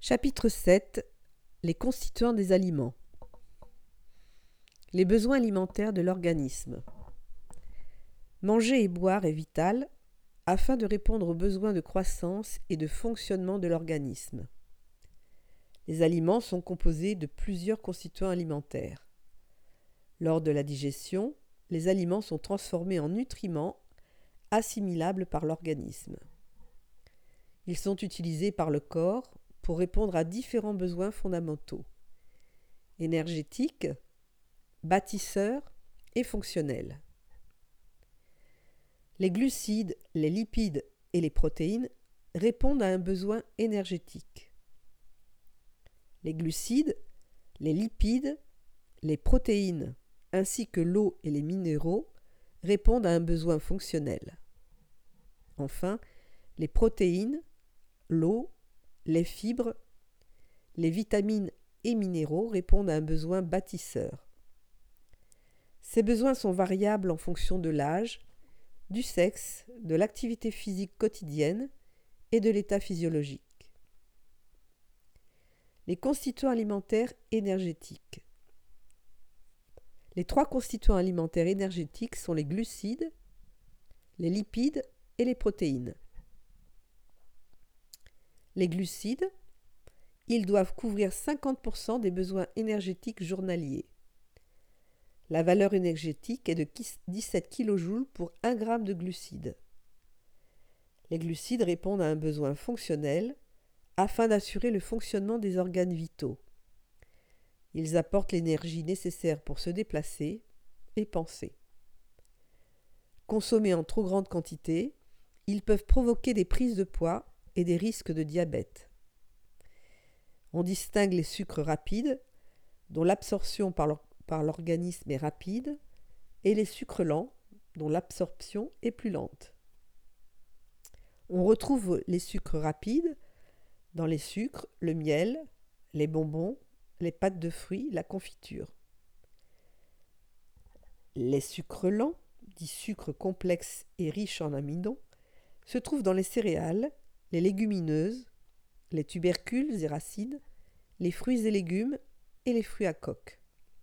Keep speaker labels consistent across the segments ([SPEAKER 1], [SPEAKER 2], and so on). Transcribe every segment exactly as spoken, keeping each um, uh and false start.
[SPEAKER 1] Chapitre sept. Les constituants des aliments. Les besoins alimentaires de l'organisme. Manger et boire est vital afin de répondre aux besoins de croissance et de fonctionnement de l'organisme. Les aliments sont composés de plusieurs constituants alimentaires. Lors de la digestion, les aliments sont transformés en nutriments assimilables par l'organisme. Ils sont utilisés par le corps pour répondre à différents besoins fondamentaux, énergétiques, bâtisseurs et fonctionnels. Les glucides, les lipides et les protéines répondent à un besoin énergétique. Les glucides, les lipides, les protéines ainsi que l'eau et les minéraux répondent à un besoin fonctionnel. Enfin, les protéines, l'eau, les fibres, les vitamines et minéraux répondent à un besoin bâtisseur. Ces besoins sont variables en fonction de l'âge, du sexe, de l'activité physique quotidienne et de l'état physiologique. Les constituants alimentaires énergétiques. Les trois constituants alimentaires énergétiques sont les glucides, les lipides et les protéines. Les glucides, ils doivent couvrir cinquante pour cent des besoins énergétiques journaliers. La valeur énergétique est de dix-sept kilojoules pour un gramme de glucides. Les glucides répondent à un besoin fonctionnel afin d'assurer le fonctionnement des organes vitaux. Ils apportent l'énergie nécessaire pour se déplacer et penser. Consommés en trop grande quantité, ils peuvent provoquer des prises de poids et des risques de diabète. On distingue les sucres rapides, dont l'absorption par, l'or- par l'organisme est rapide, et les sucres lents, dont l'absorption est plus lente. On retrouve les sucres rapides dans les sucres, le miel, les bonbons, les pâtes de fruits, la confiture. Les sucres lents, dits sucres complexes et riches en amidon, se trouvent dans les céréales, les légumineuses, les tubercules et racines, les fruits et légumes et les fruits à coque.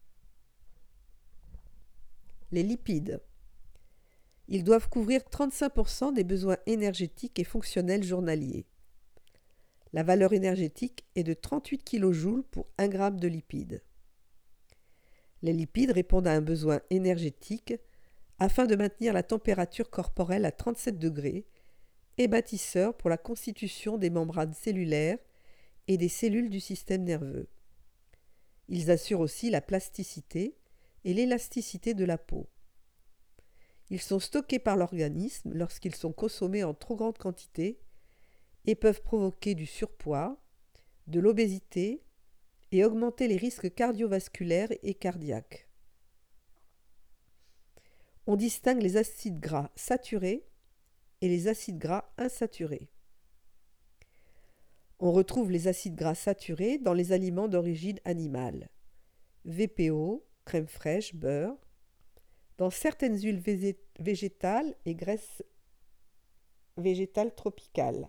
[SPEAKER 1] Les lipides. Ils doivent couvrir trente-cinq pour cent des besoins énergétiques et fonctionnels journaliers. La valeur énergétique est de trente-huit kilojoules pour un gramme de lipides. Les lipides répondent à un besoin énergétique afin de maintenir la température corporelle à trente-sept degrés et bâtisseurs pour la constitution des membranes cellulaires et des cellules du système nerveux. Ils assurent aussi la plasticité et l'élasticité de la peau. Ils sont stockés par l'organisme lorsqu'ils sont consommés en trop grande quantité et peuvent provoquer du surpoids, de l'obésité et augmenter les risques cardiovasculaires et cardiaques. On distingue les acides gras saturés et les acides gras insaturés. On retrouve les acides gras saturés dans les aliments d'origine animale, V P O, crème fraîche, beurre, dans certaines huiles végé- végétales et graisses végétales tropicales,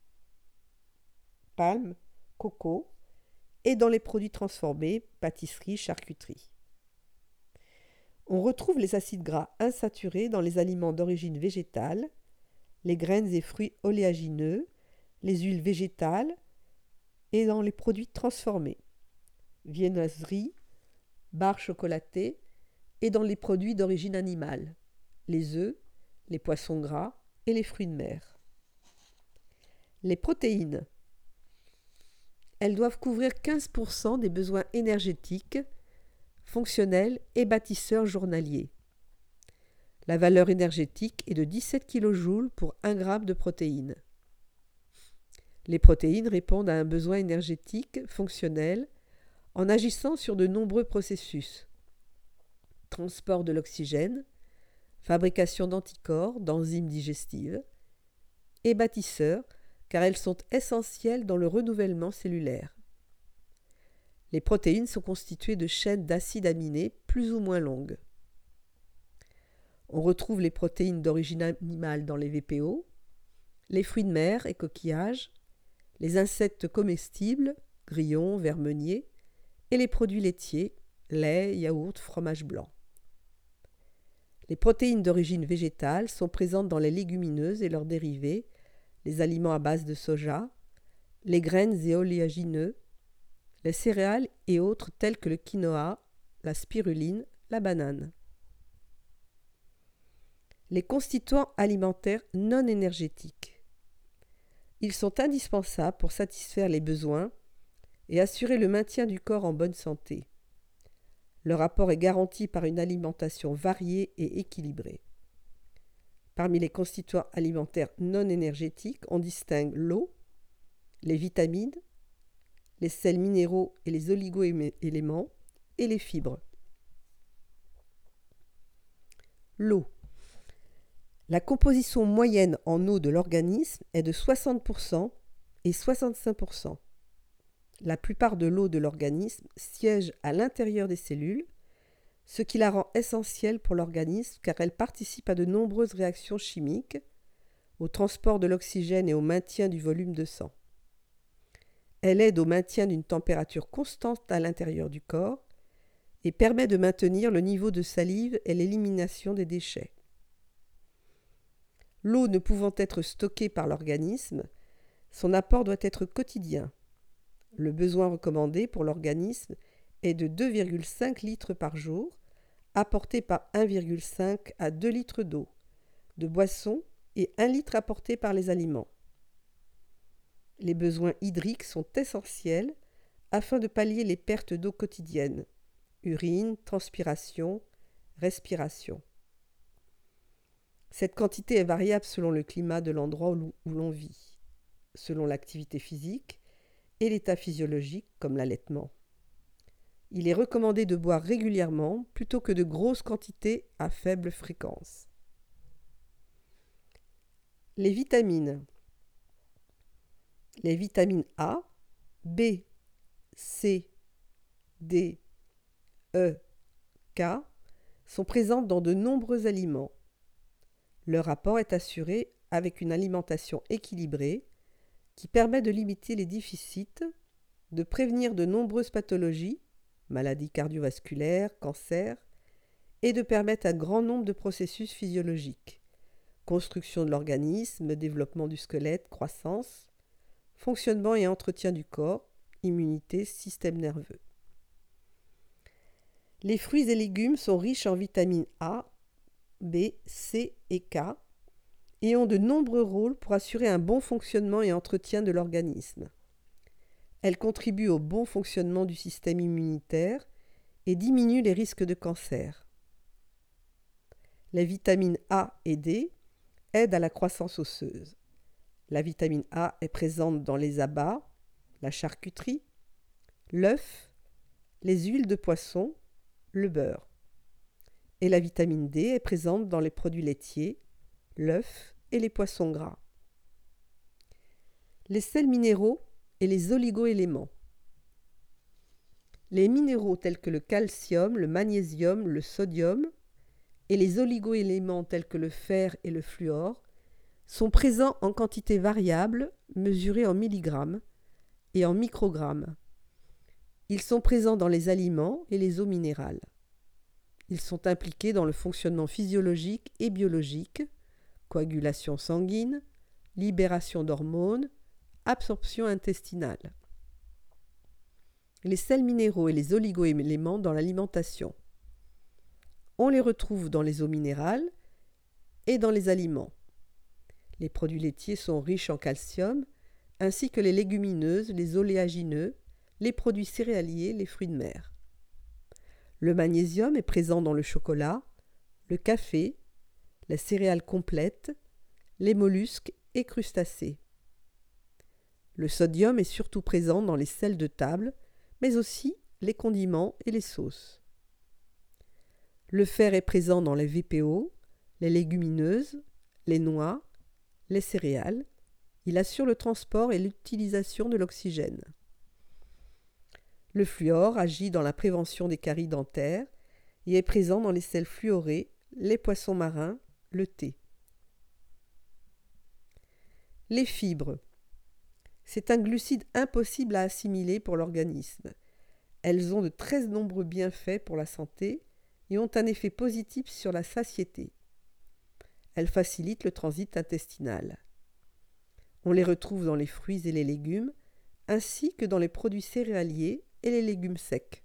[SPEAKER 1] palme, coco, et dans les produits transformés, pâtisserie, charcuterie. On retrouve les acides gras insaturés dans les aliments d'origine végétale, les graines et fruits oléagineux, les huiles végétales et dans les produits transformés, viennoiserie, barres chocolatées et dans les produits d'origine animale, les œufs, les poissons gras et les fruits de mer. Les protéines. Elles doivent couvrir quinze pour cent des besoins énergétiques, fonctionnels et bâtisseurs journaliers. La valeur énergétique est de dix-sept kilojoules pour un gramme de protéines. Les protéines répondent à un besoin énergétique fonctionnel en agissant sur de nombreux processus. Transport de l'oxygène, fabrication d'anticorps, d'enzymes digestives, et bâtisseurs, car elles sont essentielles dans le renouvellement cellulaire. Les protéines sont constituées de chaînes d'acides aminés plus ou moins longues. On retrouve les protéines d'origine animale dans les V P O, les fruits de mer et coquillages, les insectes comestibles grillons, verre meunier, et les produits laitiers, lait, yaourt, fromage blanc. Les protéines d'origine végétale sont présentes dans les légumineuses et leurs dérivés, les aliments à base de soja, les graines et oléagineux, les céréales et autres tels que le quinoa, la spiruline, la banane. Les constituants alimentaires non énergétiques. Ils sont indispensables pour satisfaire les besoins et assurer le maintien du corps en bonne santé. Leur apport est garanti par une alimentation variée et équilibrée. Parmi les constituants alimentaires non énergétiques, on distingue l'eau, les vitamines, les sels minéraux et les oligo-éléments et les fibres. L'eau. La composition moyenne en eau de l'organisme est de soixante pour cent et soixante-cinq pour cent. La plupart de l'eau de l'organisme siège à l'intérieur des cellules, ce qui la rend essentielle pour l'organisme car elle participe à de nombreuses réactions chimiques, au transport de l'oxygène et au maintien du volume de sang. Elle aide au maintien d'une température constante à l'intérieur du corps et permet de maintenir le niveau de salive et l'élimination des déchets. L'eau ne pouvant être stockée par l'organisme, son apport doit être quotidien. Le besoin recommandé pour l'organisme est de deux virgule cinq litres par jour, apporté par un virgule cinq à deux litres d'eau, de boisson et un litre apporté par les aliments. Les besoins hydriques sont essentiels afin de pallier les pertes d'eau quotidiennes, urine, transpiration, respiration. Cette quantité est variable selon le climat de l'endroit où l'on vit, selon l'activité physique et l'état physiologique comme l'allaitement. Il est recommandé de boire régulièrement plutôt que de grosses quantités à faible fréquence. Les vitamines. Les vitamines A, B, C, D, E, K sont présentes dans de nombreux aliments. Leur apport est assuré avec une alimentation équilibrée qui permet de limiter les déficits, de prévenir de nombreuses pathologies, maladies cardiovasculaires, cancers, et de permettre un grand nombre de processus physiologiques, construction de l'organisme, développement du squelette, croissance, fonctionnement et entretien du corps, immunité, système nerveux. Les fruits et légumes sont riches en vitamines A, B, C et K et ont de nombreux rôles pour assurer un bon fonctionnement et entretien de l'organisme. Elles contribuent au bon fonctionnement du système immunitaire et diminuent les risques de cancer. Les vitamines A et D aident à la croissance osseuse. La vitamine A est présente dans les abats, la charcuterie, l'œuf, les huiles de poisson, le beurre. Et la vitamine D est présente dans les produits laitiers, l'œuf et les poissons gras. Les sels minéraux et les oligo-éléments. Les minéraux tels que le calcium, le magnésium, le sodium et les oligo-éléments tels que le fer et le fluor sont présents en quantité variable, mesurée en milligrammes et en microgrammes. Ils sont présents dans les aliments et les eaux minérales. Ils sont impliqués dans le fonctionnement physiologique et biologique, coagulation sanguine, libération d'hormones, absorption intestinale. Les sels minéraux et les oligo-éléments dans l'alimentation. On les retrouve dans les eaux minérales et dans les aliments. Les produits laitiers sont riches en calcium, ainsi que les légumineuses, les oléagineux, les produits céréaliers, les fruits de mer. Le magnésium est présent dans le chocolat, le café, les céréales complètes, les mollusques et crustacés. Le sodium est surtout présent dans les sels de table, mais aussi les condiments et les sauces. Le fer est présent dans les V P O, les légumineuses, les noix, les céréales. Il assure le transport et l'utilisation de l'oxygène. Le fluor agit dans la prévention des caries dentaires et est présent dans les sels fluorés, les poissons marins, le thé. Les fibres. C'est un glucide impossible à assimiler pour l'organisme. Elles ont de très nombreux bienfaits pour la santé et ont un effet positif sur la satiété. Elles facilitent le transit intestinal. On les retrouve dans les fruits et les légumes, ainsi que dans les produits céréaliers et les légumes secs.